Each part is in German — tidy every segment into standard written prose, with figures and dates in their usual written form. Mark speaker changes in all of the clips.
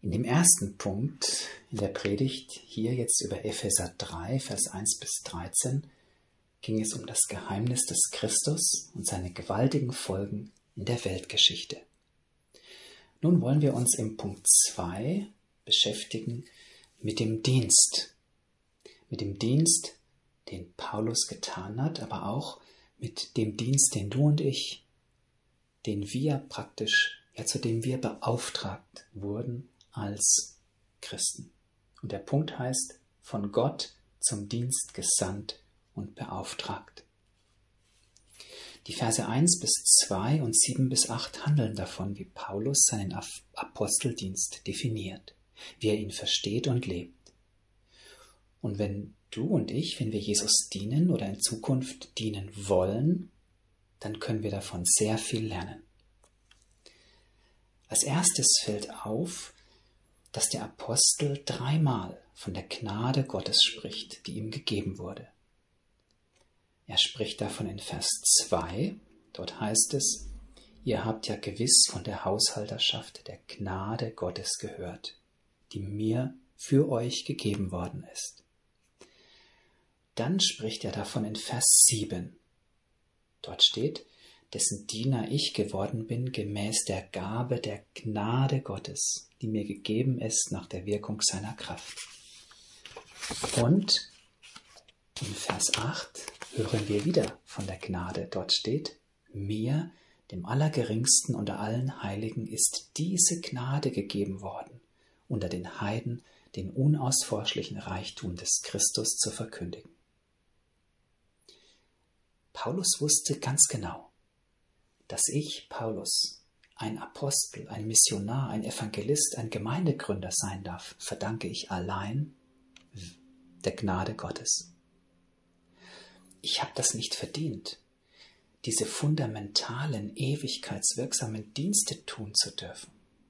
Speaker 1: In dem ersten Punkt in der Predigt, hier jetzt über Epheser 3, Vers 1 bis 13, ging es um das Geheimnis des Christus und seine gewaltigen Folgen in der Weltgeschichte. Nun wollen wir uns im Punkt 2 beschäftigen mit dem Dienst. Mit dem Dienst, den Paulus getan hat, aber auch mit dem Dienst, den du und ich, zu dem wir beauftragt wurden als Christen. Und der Punkt heißt, von Gott zum Dienst gesandt und beauftragt. Die Verse 1 bis 2 und 7 bis 8 handeln davon, wie Paulus seinen Aposteldienst definiert, wie er ihn versteht und lebt. Und wenn du und ich, wenn wir Jesus dienen oder in Zukunft dienen wollen, dann können wir davon sehr viel lernen. Als erstes fällt auf, dass der Apostel 3-mal von der Gnade Gottes spricht, die ihm gegeben wurde. Er spricht davon in Vers 2, dort heißt es, ihr habt ja gewiss von der Haushalterschaft der Gnade Gottes gehört, die mir für euch gegeben worden ist. Dann spricht er davon in Vers 7. Dort steht, dessen Diener ich geworden bin, gemäß der Gabe der Gnade Gottes, die mir gegeben ist nach der Wirkung seiner Kraft. Und in Vers 8 hören wir wieder von der Gnade. Dort steht, mir, dem Allergeringsten unter allen Heiligen, ist diese Gnade gegeben worden, unter den Heiden den unausforschlichen Reichtum des Christus zu verkündigen. Paulus wusste ganz genau, dass ich, Paulus, ein Apostel, ein Missionar, ein Evangelist, ein Gemeindegründer sein darf, verdanke ich allein der Gnade Gottes. Ich habe das nicht verdient, diese fundamentalen, ewigkeitswirksamen Dienste tun zu dürfen.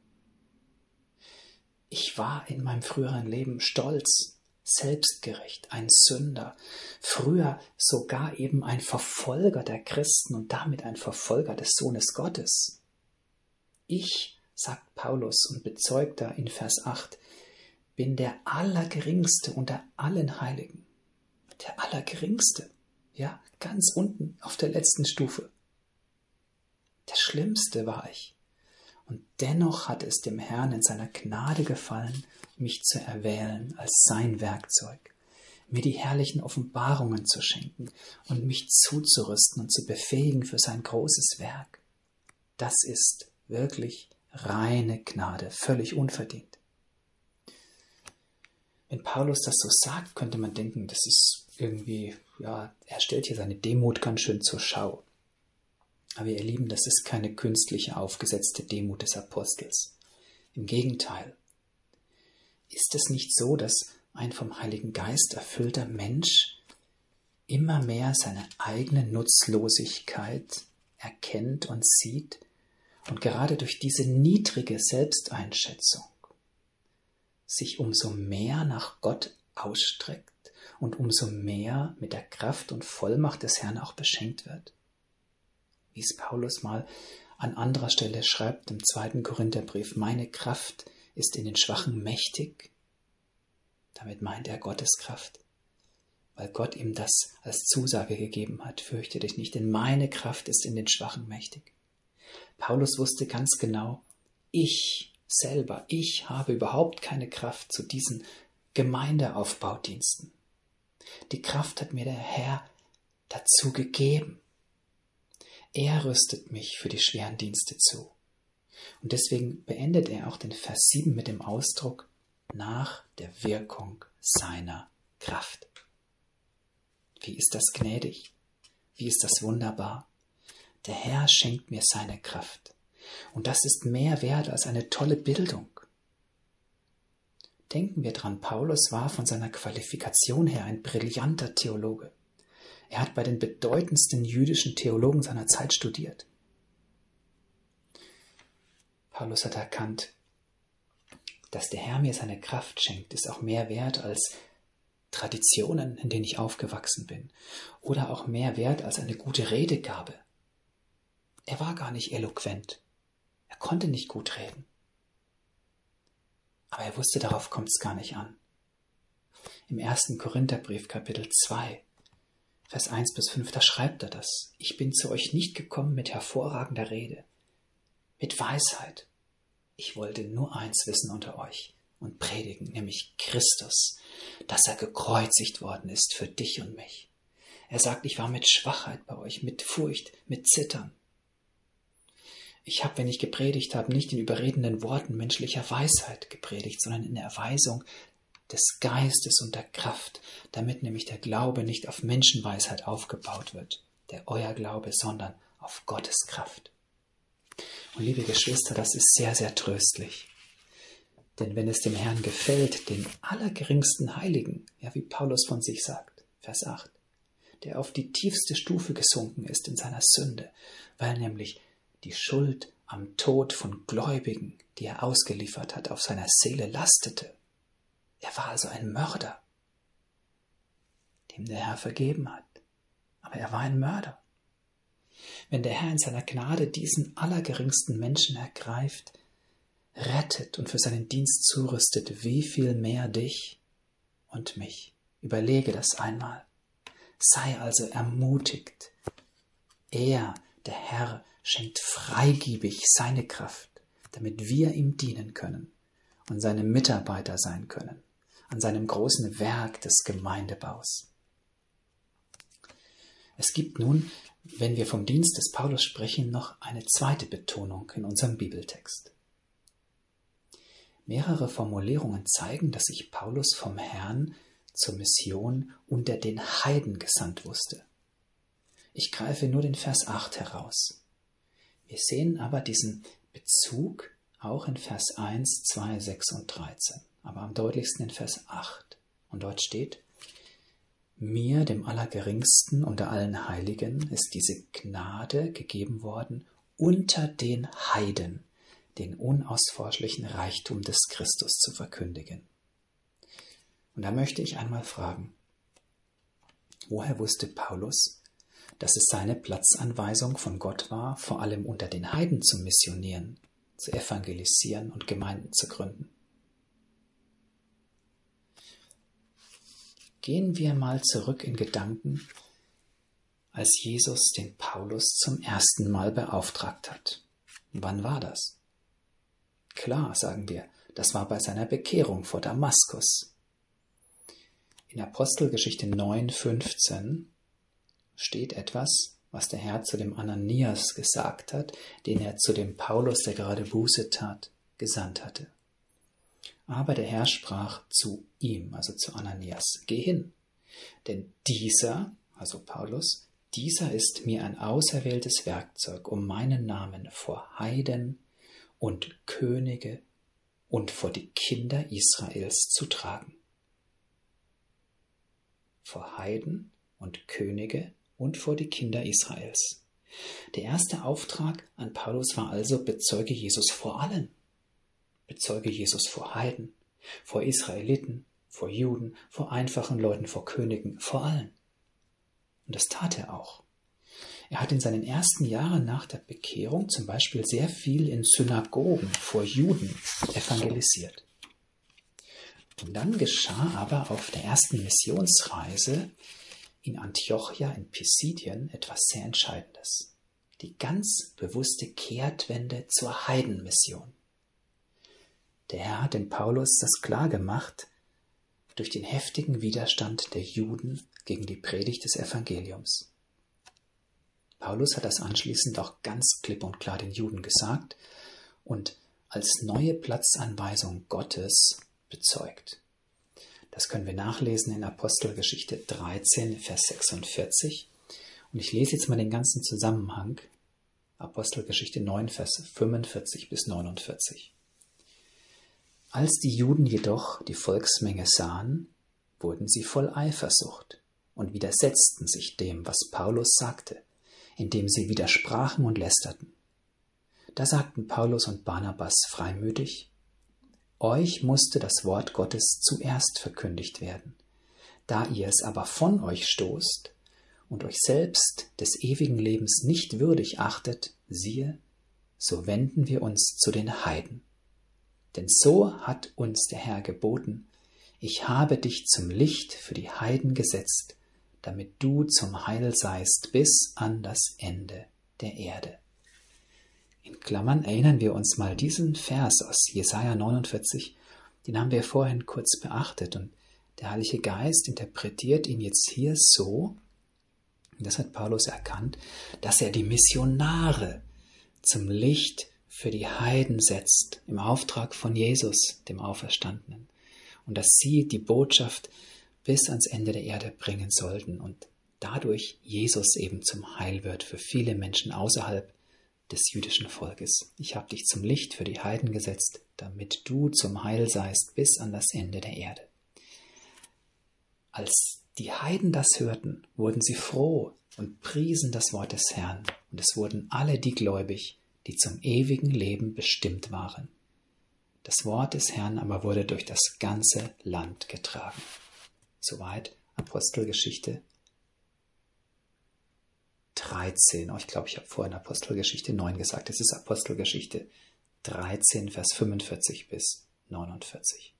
Speaker 1: Ich war in meinem früheren Leben stolz, selbstgerecht, ein Sünder, früher sogar eben ein Verfolger der Christen und damit ein Verfolger des Sohnes Gottes. Ich, sagt Paulus und bezeugt da in Vers 8, bin der Allergeringste unter allen Heiligen. Der Allergeringste, ja, ganz unten auf der letzten Stufe. Der Schlimmste war ich. Und dennoch hat es dem Herrn in seiner Gnade gefallen, mich zu erwählen als sein Werkzeug, mir die herrlichen Offenbarungen zu schenken und mich zuzurüsten und zu befähigen für sein großes Werk. Das ist wirklich reine Gnade, völlig unverdient. Wenn Paulus das so sagt, könnte man denken, das ist irgendwie, er stellt hier seine Demut ganz schön zur Schau. Aber ihr Lieben, das ist keine künstliche, aufgesetzte Demut des Apostels. Im Gegenteil. Ist es nicht so, dass ein vom Heiligen Geist erfüllter Mensch immer mehr seine eigene Nutzlosigkeit erkennt und sieht und gerade durch diese niedrige Selbsteinschätzung sich umso mehr nach Gott ausstreckt und umso mehr mit der Kraft und Vollmacht des Herrn auch beschenkt wird? Wie es Paulus mal an anderer Stelle schreibt im 2. Korintherbrief, meine Kraft ist in den Schwachen mächtig. Damit meint er Gottes Kraft, weil Gott ihm das als Zusage gegeben hat. Fürchte dich nicht, denn meine Kraft ist in den Schwachen mächtig. Paulus wusste ganz genau, ich habe überhaupt keine Kraft zu diesen Gemeindeaufbaudiensten. Die Kraft hat mir der Herr dazu gegeben. Er rüstet mich für die schweren Dienste zu. Und deswegen beendet er auch den Vers 7 mit dem Ausdruck nach der Wirkung seiner Kraft. Wie ist das gnädig? Wie ist das wunderbar? Der Herr schenkt mir seine Kraft. Und das ist mehr wert als eine tolle Bildung. Denken wir dran, Paulus war von seiner Qualifikation her ein brillanter Theologe. Er hat bei den bedeutendsten jüdischen Theologen seiner Zeit studiert. Paulus hat erkannt, dass der Herr mir seine Kraft schenkt, ist auch mehr wert als Traditionen, in denen ich aufgewachsen bin, oder auch mehr wert als eine gute Redegabe. Er war gar nicht eloquent. Er konnte nicht gut reden. Aber er wusste, darauf kommt es gar nicht an. Im 1. Korintherbrief, Kapitel 2, Vers 1 bis 5, da schreibt er das. Ich bin zu euch nicht gekommen mit hervorragender Rede, mit Weisheit. Ich wollte nur eins wissen unter euch und predigen, nämlich Christus, dass er gekreuzigt worden ist für dich und mich. Er sagt, ich war mit Schwachheit bei euch, mit Furcht, mit Zittern. Ich habe, wenn ich gepredigt habe, nicht in überredenden Worten menschlicher Weisheit gepredigt, sondern in Erweisung des Geistes und der Kraft, damit nämlich der Glaube nicht auf Menschenweisheit aufgebaut wird, der euer Glaube, sondern auf Gottes Kraft. Und liebe Geschwister, das ist sehr, sehr tröstlich. Denn wenn es dem Herrn gefällt, den allergeringsten Heiligen, ja wie Paulus von sich sagt, Vers 8, der auf die tiefste Stufe gesunken ist in seiner Sünde, weil nämlich die Schuld am Tod von Gläubigen, die er ausgeliefert hat, auf seiner Seele lastete. Er war also ein Mörder, dem der Herr vergeben hat. Aber er war ein Mörder. Wenn der Herr in seiner Gnade diesen allergeringsten Menschen ergreift, rettet und für seinen Dienst zurüstet, wie viel mehr dich und mich. Überlege das einmal. Sei also ermutigt. Er, der Herr, schenkt freigebig seine Kraft, damit wir ihm dienen können und seine Mitarbeiter sein können an seinem großen Werk des Gemeindebaus. Es gibt nun, wenn wir vom Dienst des Paulus sprechen, noch eine zweite Betonung in unserem Bibeltext. Mehrere Formulierungen zeigen, dass sich Paulus vom Herrn zur Mission unter den Heiden gesandt wusste. Ich greife nur den Vers 8 heraus. Wir sehen aber diesen Bezug auch in Vers 1, 2, 6 und 13, aber am deutlichsten in Vers 8. Und dort steht, mir, dem Allergeringsten unter allen Heiligen, ist diese Gnade gegeben worden, unter den Heiden den unausforschlichen Reichtum des Christus zu verkündigen. Und da möchte ich einmal fragen, woher wusste Paulus, dass es seine Platzanweisung von Gott war, vor allem unter den Heiden zu missionieren, zu evangelisieren und Gemeinden zu gründen? Gehen wir mal zurück in Gedanken, als Jesus den Paulus zum ersten Mal beauftragt hat. Wann war das? Klar, sagen wir, das war bei seiner Bekehrung vor Damaskus. In Apostelgeschichte 9,15 steht etwas, was der Herr zu dem Ananias gesagt hat, den er zu dem Paulus, der gerade Buße tat, gesandt hatte. Aber der Herr sprach zu ihm, also zu Ananias, geh hin, denn dieser, also Paulus, dieser ist mir ein auserwähltes Werkzeug, um meinen Namen vor Heiden und Könige und vor die Kinder Israels zu tragen. Vor Heiden und Könige und vor die Kinder Israels. Der erste Auftrag an Paulus war also, bezeuge Jesus vor allen. Bezeuge Jesus vor Heiden, vor Israeliten, vor Juden, vor einfachen Leuten, vor Königen, vor allen. Und das tat er auch. Er hat in seinen ersten Jahren nach der Bekehrung zum Beispiel sehr viel in Synagogen vor Juden evangelisiert. Und dann geschah aber auf der ersten Missionsreise in Antiochia in Pisidien etwas sehr Entscheidendes. Die ganz bewusste Kehrtwende zur Heidenmission. Der Herr hat dem Paulus das klargemacht durch den heftigen Widerstand der Juden gegen die Predigt des Evangeliums. Paulus hat das anschließend auch ganz klipp und klar den Juden gesagt und als neue Platzanweisung Gottes bezeugt. Das können wir nachlesen in Apostelgeschichte 13, Vers 46. Und ich lese jetzt mal den ganzen Zusammenhang. Apostelgeschichte 9, Vers 45 bis 49. Als die Juden jedoch die Volksmenge sahen, wurden sie voll Eifersucht und widersetzten sich dem, was Paulus sagte, indem sie widersprachen und lästerten. Da sagten Paulus und Barnabas freimütig, euch musste das Wort Gottes zuerst verkündigt werden. Da ihr es aber von euch stoßt und euch selbst des ewigen Lebens nicht würdig achtet, siehe, so wenden wir uns zu den Heiden. Denn so hat uns der Herr geboten: Ich habe dich zum Licht für die Heiden gesetzt, damit du zum Heil seist bis an das Ende der Erde. In Klammern erinnern wir uns mal diesen Vers aus Jesaja 49, den haben wir vorhin kurz beachtet, und der Heilige Geist interpretiert ihn jetzt hier so, und das hat Paulus erkannt, dass er die Missionare zum Licht für die Heiden setzt, im Auftrag von Jesus, dem Auferstandenen, und dass sie die Botschaft bis ans Ende der Erde bringen sollten und dadurch Jesus eben zum Heil wird für viele Menschen außerhalb des jüdischen Volkes. Ich habe dich zum Licht für die Heiden gesetzt, damit du zum Heil seist bis an das Ende der Erde. Als die Heiden das hörten, wurden sie froh und priesen das Wort des Herrn, und es wurden alle die gläubig, die zum ewigen Leben bestimmt waren. Das Wort des Herrn aber wurde durch das ganze Land getragen. Soweit Apostelgeschichte 13. Ich glaube, ich habe vorhin Apostelgeschichte 9 gesagt. Es ist Apostelgeschichte 13, Vers 45 bis 49.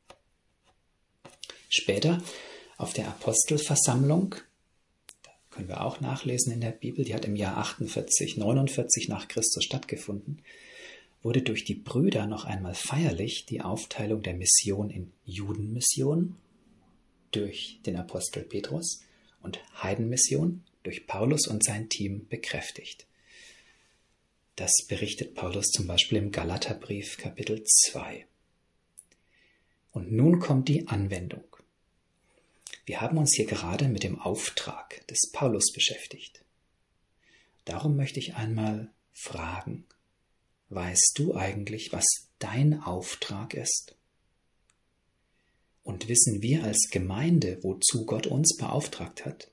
Speaker 1: Später auf der Apostelversammlung, da können wir auch nachlesen in der Bibel, die hat im Jahr 49 nach Christus stattgefunden, wurde durch die Brüder noch einmal feierlich die Aufteilung der Mission in Judenmission durch den Apostel Petrus und Heidenmission durch Paulus und sein Team bekräftigt. Das berichtet Paulus zum Beispiel im Galaterbrief Kapitel 2. Und nun kommt die Anwendung. Wir haben uns hier gerade mit dem Auftrag des Paulus beschäftigt. Darum möchte ich einmal fragen: Weißt du eigentlich, was dein Auftrag ist? Und wissen wir als Gemeinde, wozu Gott uns beauftragt hat?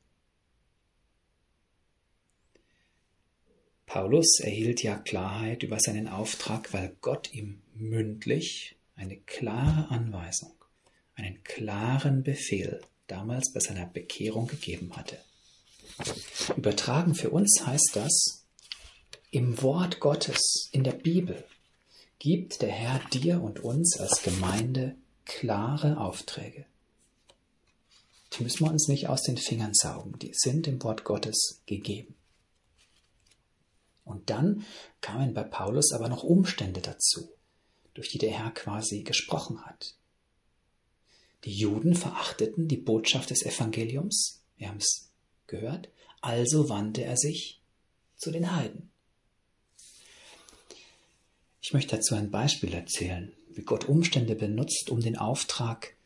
Speaker 1: Paulus erhielt ja Klarheit über seinen Auftrag, weil Gott ihm mündlich eine klare Anweisung, einen klaren Befehl damals bei seiner Bekehrung gegeben hatte. Übertragen für uns heißt das: Im Wort Gottes, in der Bibel, gibt der Herr dir und uns als Gemeinde klare Aufträge. Die müssen wir uns nicht aus den Fingern saugen, die sind im Wort Gottes gegeben. Und dann kamen bei Paulus aber noch Umstände dazu, durch die der Herr quasi gesprochen hat. Die Juden verachteten die Botschaft des Evangeliums, wir haben es gehört, also wandte er sich zu den Heiden. Ich möchte dazu ein Beispiel erzählen, wie Gott Umstände benutzt, um den Auftrag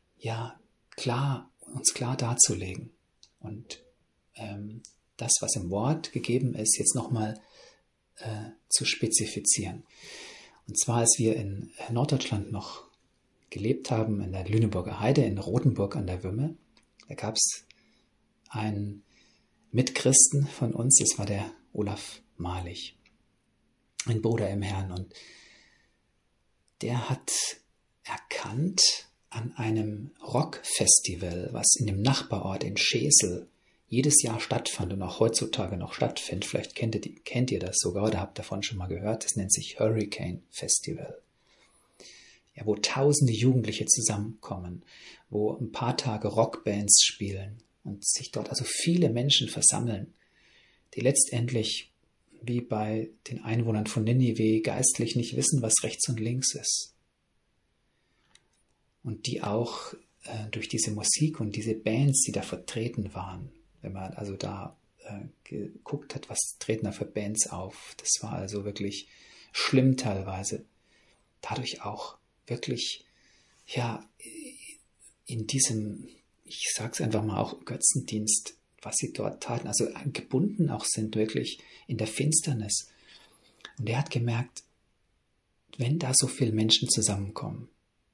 Speaker 1: uns klar darzulegen und das, was im Wort gegeben ist, jetzt nochmal zu spezifizieren. Und zwar, als wir in Norddeutschland noch gelebt haben, in der Lüneburger Heide, in Rothenburg an der Wümme, da gab es einen Mitchristen von uns, das war der Olaf Malich, ein Bruder im Herrn, und der hat erkannt an einem Rockfestival, was in dem Nachbarort in Schesel jedes Jahr stattfand und auch heutzutage noch stattfindet. Vielleicht kennt ihr das sogar oder habt davon schon mal gehört. Das nennt sich Hurricane Festival. Ja, wo tausende Jugendliche zusammenkommen, wo ein paar Tage Rockbands spielen und sich dort also viele Menschen versammeln, die letztendlich wie bei den Einwohnern von Ninive geistlich nicht wissen, was rechts und links ist. Und die auch durch diese Musik und diese Bands, die da vertreten waren, wenn man also da geguckt hat, was treten da für Bands auf, das war also wirklich schlimm teilweise. Dadurch auch wirklich, in diesem, ich sag's einfach mal, auch Götzendienst, was sie dort taten, also gebunden auch sind wirklich in der Finsternis. Und er hat gemerkt, wenn da so viele Menschen zusammenkommen,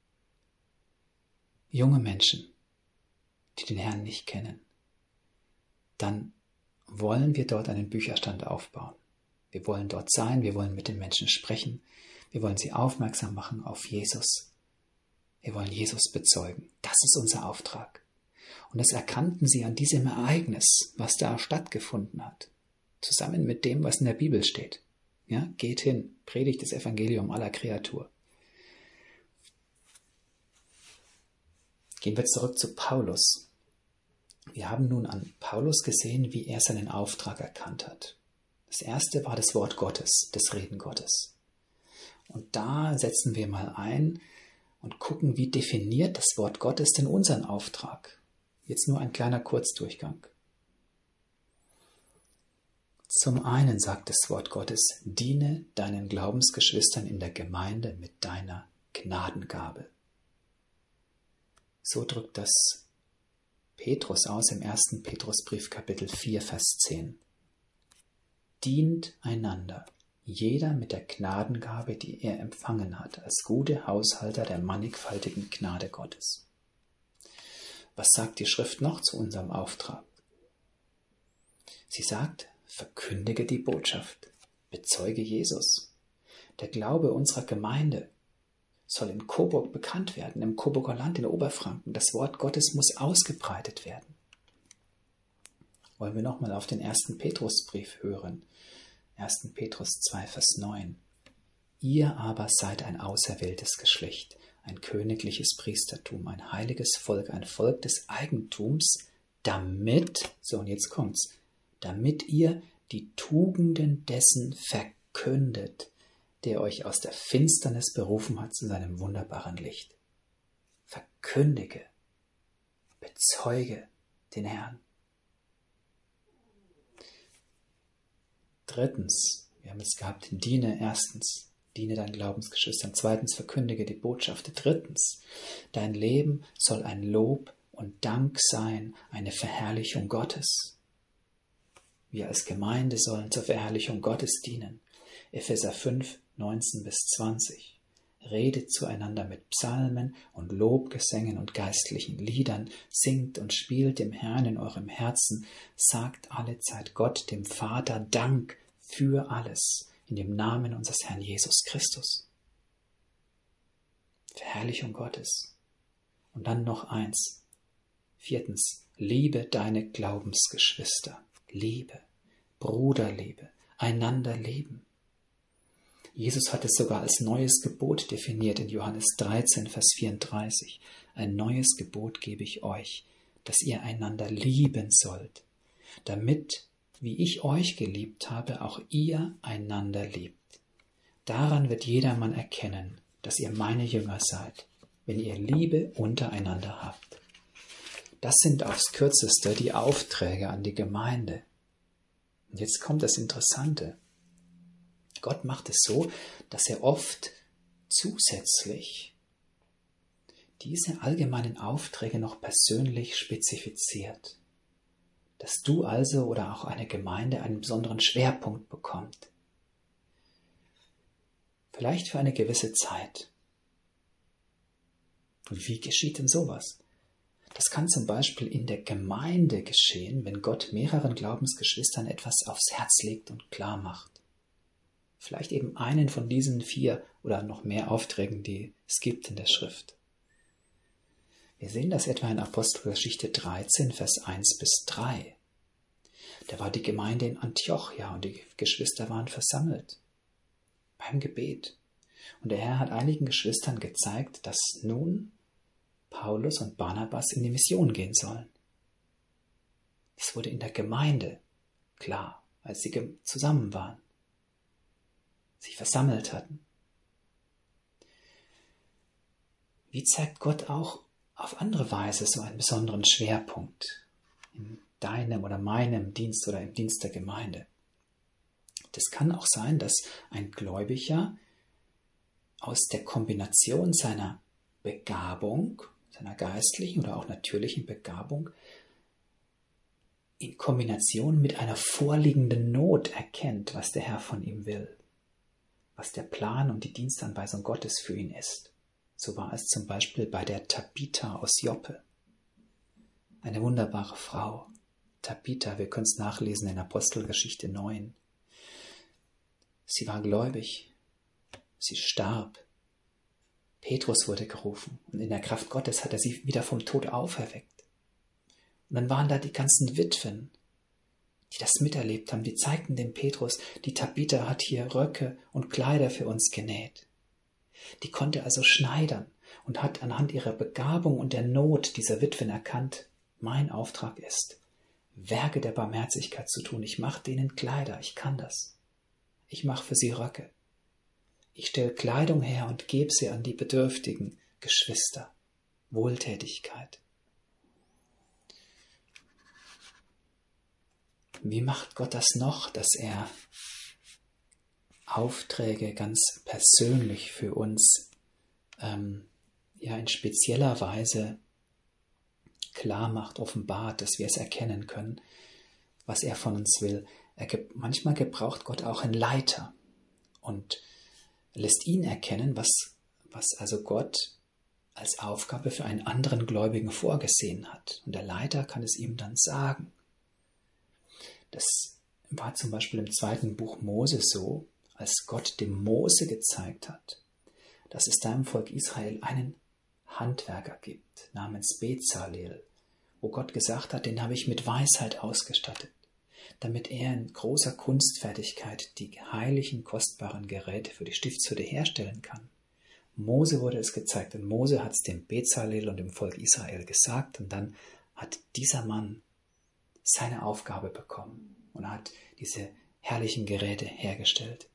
Speaker 1: junge Menschen, die den Herrn nicht kennen, dann wollen wir dort einen Bücherstand aufbauen. Wir wollen dort sein, wir wollen mit den Menschen sprechen, wir wollen sie aufmerksam machen auf Jesus. Wir wollen Jesus bezeugen. Das ist unser Auftrag. Und das erkannten sie an diesem Ereignis, was da stattgefunden hat, zusammen mit dem, was in der Bibel steht. Ja, geht hin, predigt das Evangelium aller Kreatur. Gehen wir zurück zu Paulus. Wir haben nun an Paulus gesehen, wie er seinen Auftrag erkannt hat. Das erste war das Wort Gottes, das Reden Gottes. Und da setzen wir mal ein und gucken, wie definiert das Wort Gottes denn unseren Auftrag. Jetzt nur ein kleiner Kurzdurchgang. Zum einen sagt das Wort Gottes, diene deinen Glaubensgeschwistern in der Gemeinde mit deiner Gnadengabe. So drückt das Petrus aus im 1. Petrusbrief Kapitel 4, Vers 10. Dient einander, jeder mit der Gnadengabe, die er empfangen hat, als gute Haushalter der mannigfaltigen Gnade Gottes. Was sagt die Schrift noch zu unserem Auftrag? Sie sagt, verkündige die Botschaft, bezeuge Jesus. Der Glaube unserer Gemeinde soll in Coburg bekannt werden, im Coburger Land in Oberfranken. Das Wort Gottes muss ausgebreitet werden. Wollen wir nochmal auf den 1. Petrusbrief hören. 1. Petrus 2, Vers 9. Ihr aber seid ein auserwähltes Geschlecht, ein königliches Priestertum, ein heiliges Volk, ein Volk des Eigentums, damit, so und jetzt kommt's, damit ihr die Tugenden dessen verkündet, der euch aus der Finsternis berufen hat zu seinem wunderbaren Licht. Verkündige, bezeuge den Herrn. Drittens, wir haben es gehabt, diene erstens, diene deinen Glaubensgeschwistern. Zweitens, verkündige die Botschaft. Drittens, dein Leben soll ein Lob und Dank sein, eine Verherrlichung Gottes. Wir als Gemeinde sollen zur Verherrlichung Gottes dienen. Epheser 5, 19 bis 20. Redet zueinander mit Psalmen und Lobgesängen und geistlichen Liedern, singt und spielt dem Herrn in eurem Herzen, sagt allezeit Gott, dem Vater, Dank für alles, in dem Namen unseres Herrn Jesus Christus. Verherrlichung Gottes. Und dann noch eins. Viertens, liebe deine Glaubensgeschwister. Liebe, Bruderliebe, einander lieben. Jesus hat es sogar als neues Gebot definiert in Johannes 13, Vers 34. Ein neues Gebot gebe ich euch, dass ihr einander lieben sollt, damit, wie ich euch geliebt habe, auch ihr einander liebt. Daran wird jedermann erkennen, dass ihr meine Jünger seid, wenn ihr Liebe untereinander habt. Das sind aufs Kürzeste die Aufträge an die Gemeinde. Und jetzt kommt das Interessante. Gott macht es so, dass er oft zusätzlich diese allgemeinen Aufträge noch persönlich spezifiziert. Dass du also oder auch eine Gemeinde einen besonderen Schwerpunkt bekommt. Vielleicht für eine gewisse Zeit. Und wie geschieht denn sowas? Das kann zum Beispiel in der Gemeinde geschehen, wenn Gott mehreren Glaubensgeschwistern etwas aufs Herz legt und klar macht. Vielleicht eben einen von diesen 4 oder noch mehr Aufträgen, die es gibt in der Schrift. Wir sehen das etwa in Apostelgeschichte 13, Vers 1 bis 3. Da war die Gemeinde in Antiochia und die Geschwister waren versammelt beim Gebet. Und der Herr hat einigen Geschwistern gezeigt, dass nun Paulus und Barnabas in die Mission gehen sollen. Das wurde in der Gemeinde klar, als sie zusammen waren, sich versammelt hatten. Wie zeigt Gott auch auf andere Weise so einen besonderen Schwerpunkt in deinem oder meinem Dienst oder im Dienst der Gemeinde? Das kann auch sein, dass ein Gläubiger aus der Kombination seiner Begabung, seiner geistlichen oder auch natürlichen Begabung, in Kombination mit einer vorliegenden Not erkennt, was der Herr von ihm will, was der Plan und die Dienstanweisung Gottes für ihn ist. So war es zum Beispiel bei der Tabitha aus Joppe. Eine wunderbare Frau. Tabitha, wir können es nachlesen in Apostelgeschichte 9. Sie war gläubig. Sie starb. Petrus wurde gerufen und in der Kraft Gottes hat er sie wieder vom Tod auferweckt. Und dann waren da die ganzen Witwen, die das miterlebt haben, die zeigten dem Petrus, die Tabitha hat hier Röcke und Kleider für uns genäht. Die konnte also schneidern und hat anhand ihrer Begabung und der Not dieser Witwen erkannt, mein Auftrag ist, Werke der Barmherzigkeit zu tun. Ich mache denen Kleider, ich kann das. Ich mache für sie Röcke. Ich stelle Kleidung her und gebe sie an die bedürftigen Geschwister. Wohltätigkeit. Wie macht Gott das noch, dass er Aufträge ganz persönlich für uns in spezieller Weise klar macht, offenbart, dass wir es erkennen können, was er von uns will. Manchmal gebraucht Gott auch einen Leiter und lässt ihn erkennen, was also Gott als Aufgabe für einen anderen Gläubigen vorgesehen hat. Und der Leiter kann es ihm dann sagen. Das war zum Beispiel im 2. Buch Mose so, als Gott dem Mose gezeigt hat, dass es da im Volk Israel einen Handwerker gibt, namens Bezalel, wo Gott gesagt hat, den habe ich mit Weisheit ausgestattet, damit er in großer Kunstfertigkeit die heiligen, kostbaren Geräte für die Stiftshütte herstellen kann. Mose wurde es gezeigt und Mose hat es dem Bezalel und dem Volk Israel gesagt und dann hat dieser Mann seine Aufgabe bekommen und hat diese herrlichen Geräte hergestellt.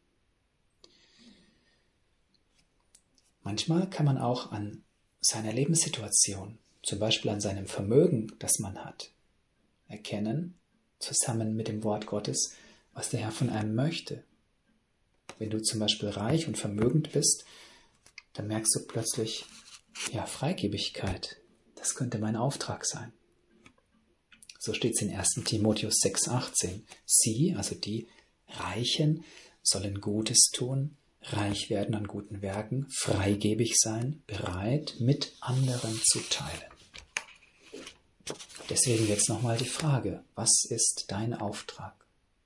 Speaker 1: Manchmal kann man auch an seiner Lebenssituation, zum Beispiel an seinem Vermögen, das man hat, erkennen, zusammen mit dem Wort Gottes, was der Herr von einem möchte. Wenn du zum Beispiel reich und vermögend bist, dann merkst du plötzlich, Freigebigkeit, das könnte mein Auftrag sein. So steht es in 1. Timotheus 6,18. Sie, also die Reichen, sollen Gutes tun, reich werden an guten Werken, freigebig sein, bereit, mit anderen zu teilen. Deswegen jetzt nochmal die Frage, was ist dein Auftrag?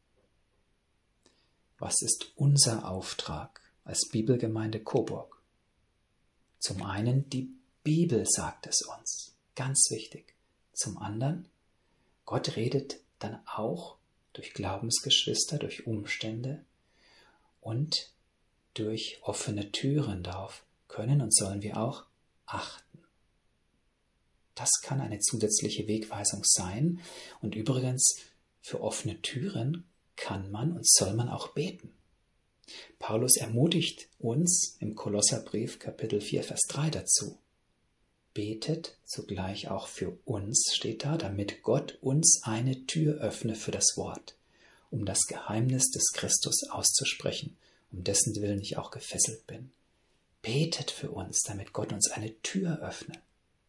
Speaker 1: Was ist unser Auftrag als Bibelgemeinde Coburg? Zum einen, die Bibel sagt es uns, ganz wichtig. Zum anderen, Gott redet dann auch durch Glaubensgeschwister, durch Umstände und durch offene Türen. Darauf können und sollen wir auch achten. Das kann eine zusätzliche Wegweisung sein. Und übrigens, für offene Türen kann man und soll man auch beten. Paulus ermutigt uns im Kolosserbrief Kapitel 4, Vers 3 dazu. Betet zugleich auch für uns, steht da, damit Gott uns eine Tür öffne für das Wort, um das Geheimnis des Christus auszusprechen, um dessen Willen ich auch gefesselt bin. Betet für uns, damit Gott uns eine Tür öffne.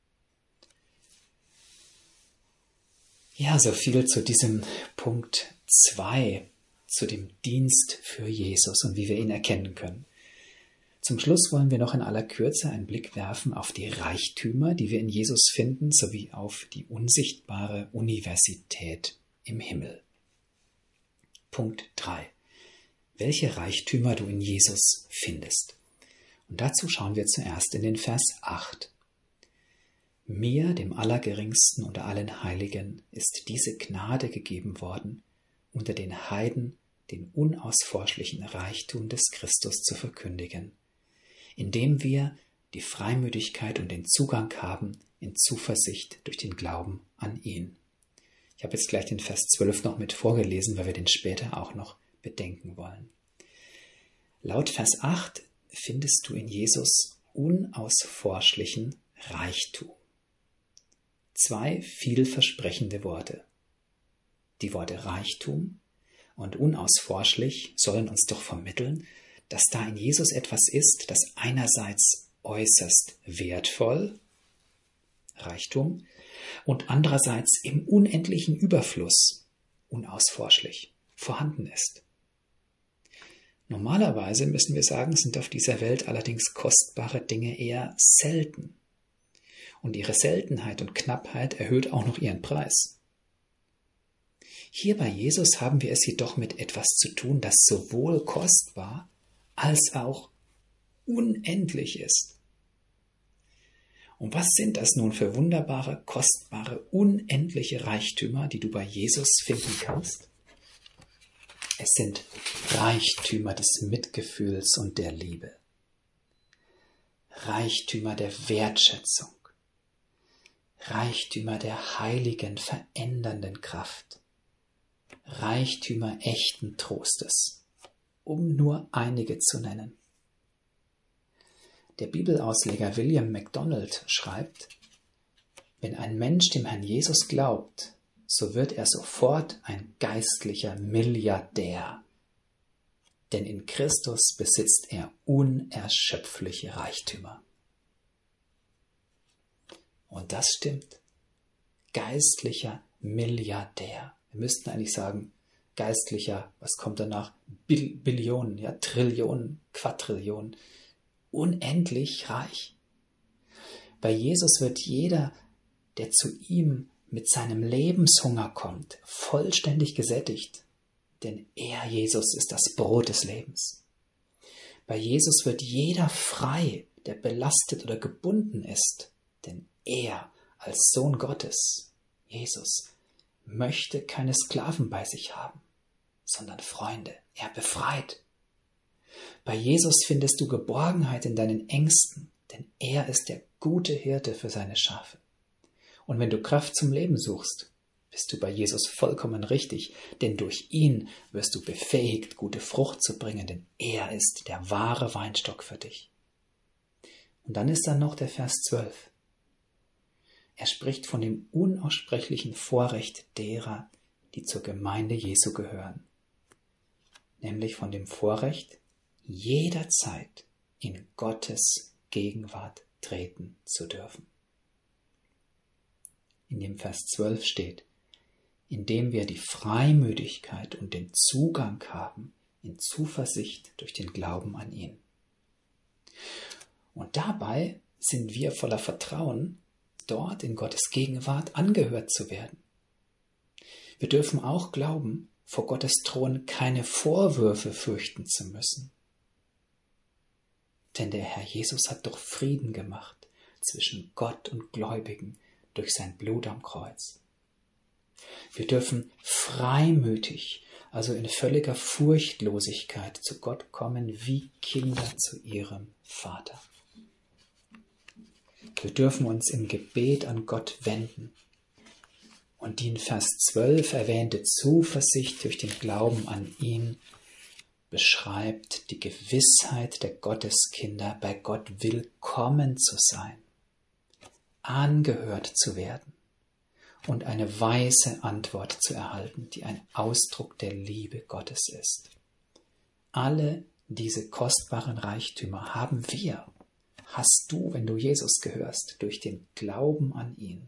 Speaker 1: Ja, so viel zu diesem Punkt 2, zu dem Dienst für Jesus und wie wir ihn erkennen können. Zum Schluss wollen wir noch in aller Kürze einen Blick werfen auf die Reichtümer, die wir in Jesus finden, sowie auf die unsichtbare Universität im Himmel. Punkt 3. Welche Reichtümer du in Jesus findest. Und dazu schauen wir zuerst in den Vers 8. Mir, dem Allergeringsten unter allen Heiligen, ist diese Gnade gegeben worden, unter den Heiden den unausforschlichen Reichtum des Christus zu verkündigen, indem wir die Freimütigkeit und den Zugang haben in Zuversicht durch den Glauben an ihn. Ich habe jetzt gleich den Vers 12 noch mit vorgelesen, weil wir den später auch noch bedenken wollen. Laut Vers 8 findest du in Jesus unausforschlichen Reichtum. 2 vielversprechende Worte. Die Worte Reichtum und unausforschlich sollen uns doch vermitteln, dass da in Jesus etwas ist, das einerseits äußerst wertvoll, Reichtum, und andererseits im unendlichen Überfluss, unausforschlich, vorhanden ist. Normalerweise, müssen wir sagen, sind auf dieser Welt allerdings kostbare Dinge eher selten. Und ihre Seltenheit und Knappheit erhöht auch noch ihren Preis. Hier bei Jesus haben wir es jedoch mit etwas zu tun, das sowohl kostbar als auch unendlich ist. Und was sind das nun für wunderbare, kostbare, unendliche Reichtümer, die du bei Jesus finden kannst? Es sind Reichtümer des Mitgefühls und der Liebe. Reichtümer der Wertschätzung, Reichtümer der heiligen, verändernden Kraft, Reichtümer echten Trostes, um nur einige zu nennen. Der Bibelausleger William MacDonald schreibt: Wenn ein Mensch dem Herrn Jesus glaubt, so wird er sofort ein geistlicher Milliardär, denn in Christus besitzt er unerschöpfliche Reichtümer. Und das stimmt. Geistlicher Milliardär. Wir müssten eigentlich sagen, geistlicher, was kommt danach? Billionen, ja, Trillionen, Quadrillionen. Unendlich reich. Bei Jesus wird jeder, der zu ihm mit seinem Lebenshunger kommt, vollständig gesättigt. Denn er, Jesus, ist das Brot des Lebens. Bei Jesus wird jeder frei, der belastet oder gebunden ist. Denn er, als Sohn Gottes, Jesus, möchte keine Sklaven bei sich haben, sondern Freunde. Er befreit. Bei Jesus findest du Geborgenheit in deinen Ängsten, denn er ist der gute Hirte für seine Schafe. Und wenn du Kraft zum Leben suchst, bist du bei Jesus vollkommen richtig, denn durch ihn wirst du befähigt, gute Frucht zu bringen, denn er ist der wahre Weinstock für dich. Und dann ist da noch der Vers 12. Er spricht von dem unaussprechlichen Vorrecht derer, die zur Gemeinde Jesu gehören, nämlich von dem Vorrecht, jederzeit in Gottes Gegenwart treten zu dürfen. In dem Vers 12 steht: Indem wir die Freimütigkeit und den Zugang haben in Zuversicht durch den Glauben an ihn. Und dabei sind wir voller Vertrauen, dort in Gottes Gegenwart angehört zu werden. Wir dürfen auch glauben, vor Gottes Thron keine Vorwürfe fürchten zu müssen. Denn der Herr Jesus hat doch Frieden gemacht zwischen Gott und Gläubigen durch sein Blut am Kreuz. Wir dürfen freimütig, also in völliger Furchtlosigkeit zu Gott kommen, wie Kinder zu ihrem Vater. Wir dürfen uns im Gebet an Gott wenden. Und die in Vers 12 erwähnte Zuversicht durch den Glauben an ihn beschreibt die Gewissheit der Gotteskinder, bei Gott willkommen zu sein, angehört zu werden und eine weise Antwort zu erhalten, die ein Ausdruck der Liebe Gottes ist. Alle diese kostbaren Reichtümer haben wir, hast du, wenn du Jesus gehörst, durch den Glauben an ihn.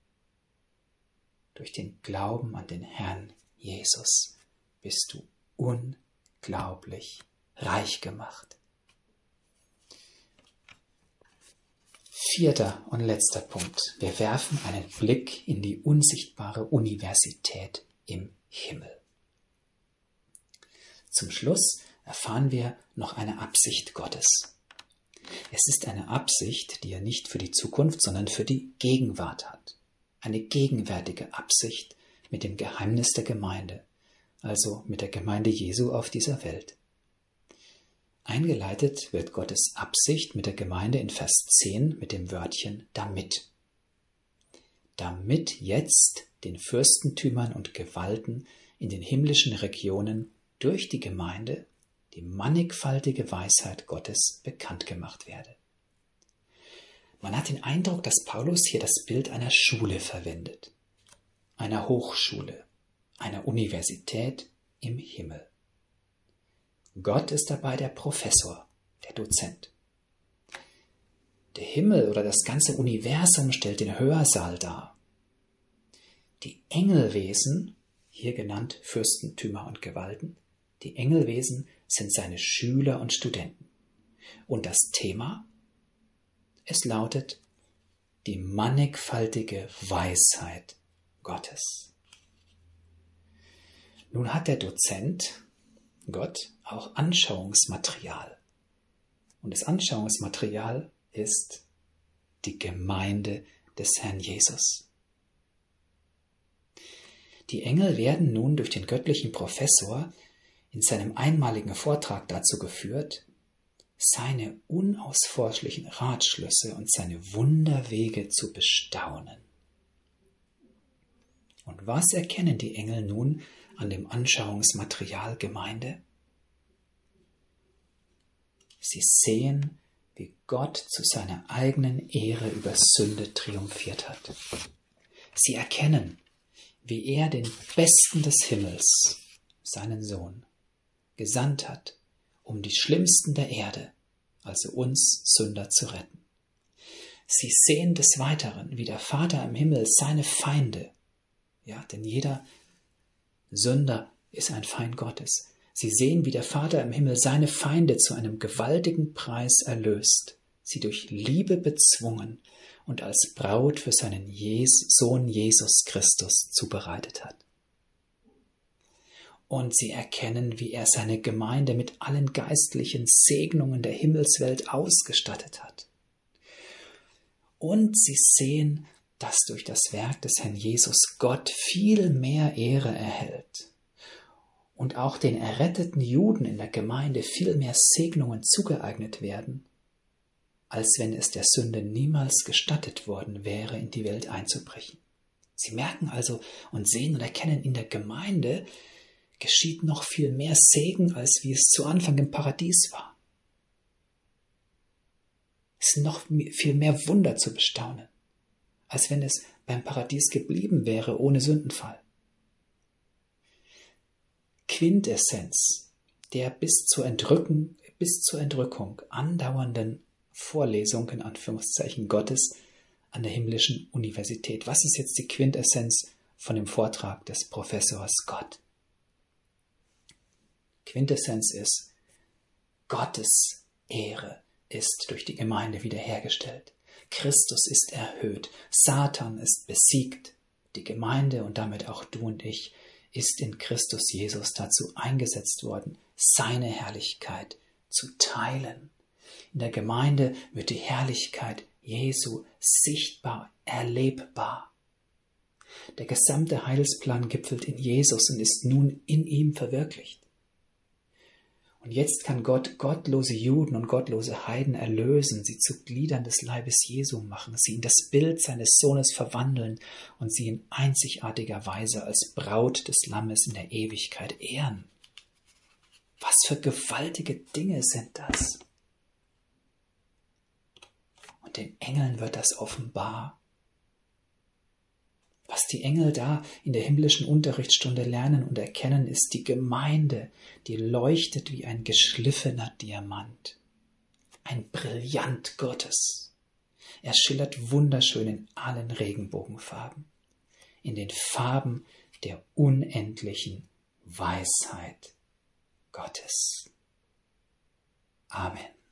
Speaker 1: Durch den Glauben an den Herrn Jesus bist du unglaublich reich gemacht. 4. und letzter Punkt. Wir werfen einen Blick in die unsichtbare Universität im Himmel. Zum Schluss erfahren wir noch eine Absicht Gottes. Es ist eine Absicht, die er nicht für die Zukunft, sondern für die Gegenwart hat. Eine gegenwärtige Absicht mit dem Geheimnis der Gemeinde, also mit der Gemeinde Jesu auf dieser Welt. Eingeleitet wird Gottes Absicht mit der Gemeinde in Vers 10 mit dem Wörtchen damit. Damit jetzt den Fürstentümern und Gewalten in den himmlischen Regionen durch die Gemeinde die mannigfaltige Weisheit Gottes bekannt gemacht werde. Man hat den Eindruck, dass Paulus hier das Bild einer Schule verwendet, einer Hochschule, einer Universität im Himmel. Gott ist dabei der Professor, der Dozent. Der Himmel oder das ganze Universum stellt den Hörsaal dar. Die Engelwesen, hier genannt Fürstentümer und Gewalten, die Engelwesen sind seine Schüler und Studenten. Und das Thema? Es lautet die mannigfaltige Weisheit Gottes. Nun hat der Dozent, Gott, auch Anschauungsmaterial. Und das Anschauungsmaterial ist die Gemeinde des Herrn Jesus. Die Engel werden nun durch den göttlichen Professor in seinem einmaligen Vortrag dazu geführt, seine unausforschlichen Ratschlüsse und seine Wunderwege zu bestaunen. Und was erkennen die Engel nun an dem Anschauungsmaterial Gemeinde? Sie sehen, wie Gott zu seiner eigenen Ehre über Sünde triumphiert hat. Sie erkennen, wie er den Besten des Himmels, seinen Sohn, gesandt hat, um die Schlimmsten der Erde, also uns Sünder, zu retten. Sie sehen des Weiteren, wie der Vater im Himmel seine Feinde, ja, denn jeder Sünder ist ein Feind Gottes. Sie sehen, wie der Vater im Himmel seine Feinde zu einem gewaltigen Preis erlöst, sie durch Liebe bezwungen und als Braut für seinen Sohn Jesus Christus zubereitet hat. Und sie erkennen, wie er seine Gemeinde mit allen geistlichen Segnungen der Himmelswelt ausgestattet hat. Und sie sehen, dass durch das Werk des Herrn Jesus Gott viel mehr Ehre erhält und auch den erretteten Juden in der Gemeinde viel mehr Segnungen zugeeignet werden, als wenn es der Sünde niemals gestattet worden wäre, in die Welt einzubrechen. Sie merken also und sehen und erkennen, in der Gemeinde geschieht noch viel mehr Segen, als wie es zu Anfang im Paradies war. Es sind noch viel mehr Wunder zu bestaunen, als wenn es beim Paradies geblieben wäre ohne Sündenfall. Quintessenz der bis zur Entrückung andauernden Vorlesung in Anführungszeichen Gottes an der himmlischen Universität. Was ist jetzt die Quintessenz von dem Vortrag des Professors Scott? Quintessenz ist, Gottes Ehre ist durch die Gemeinde wiederhergestellt. Christus ist erhöht, Satan ist besiegt. Die Gemeinde und damit auch du und ich ist in Christus Jesus dazu eingesetzt worden, seine Herrlichkeit zu teilen. In der Gemeinde wird die Herrlichkeit Jesu sichtbar, erlebbar. Der gesamte Heilsplan gipfelt in Jesus und ist nun in ihm verwirklicht. Und jetzt kann Gott gottlose Juden und gottlose Heiden erlösen, sie zu Gliedern des Leibes Jesu machen, sie in das Bild seines Sohnes verwandeln und sie in einzigartiger Weise als Braut des Lammes in der Ewigkeit ehren. Was für gewaltige Dinge sind das? Und den Engeln wird das offenbar. Was die Engel da in der himmlischen Unterrichtsstunde lernen und erkennen, ist die Gemeinde, die leuchtet wie ein geschliffener Diamant. Ein Brillant Gottes. Er schillert wunderschön in allen Regenbogenfarben, in den Farben der unendlichen Weisheit Gottes. Amen.